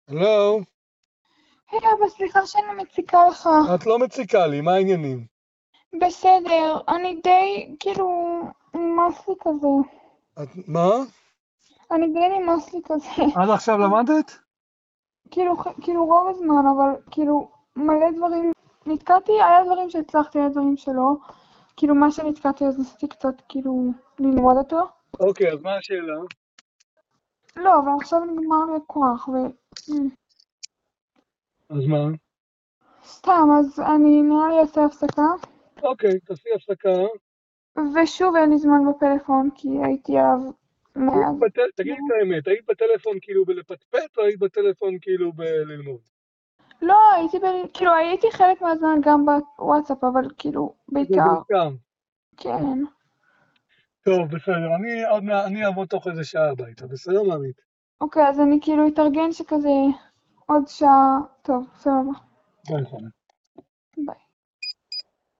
הלו, היי אבא, סליחה שאני מציקה לך. את לא מציקה לי, מה העניינים? בסדר, אני די, נמאס לי כזה. מה? אני די נמאס לי כזה. עד עכשיו למדת? רוב הזמן, אבל מלא דברים. נתקעתי, היה דברים שהצלחתי, היה דברים שלא. מה שנתקעתי אז ניסיתי קצת, ללמוד אותו. אוקיי, אז מה השאלה? לא, אבל עכשיו נגמר לי הכוח, אז מה? סתם, אז אני נראה לי אעשה הפסקה. אוקיי, תעשי הפסקה. ושוב אין לי זמן בפלאפון, כי הייתי עליו מאז. תגידי את האמת, היית בטלפון כאילו בלפטפט או היית בטלפון כאילו בללמוד? לא, הייתי חלק מהזמן גם בוואטסאפ, אבל זה בעיקר, בעיקר. כן. טוב, בסדר, אני אעבוד תוך איזה שעה הביתה, בסדר מעמית? אוקיי, אז אני אתארגן שכזה עוד שעה, טוב, סבבה. נכון.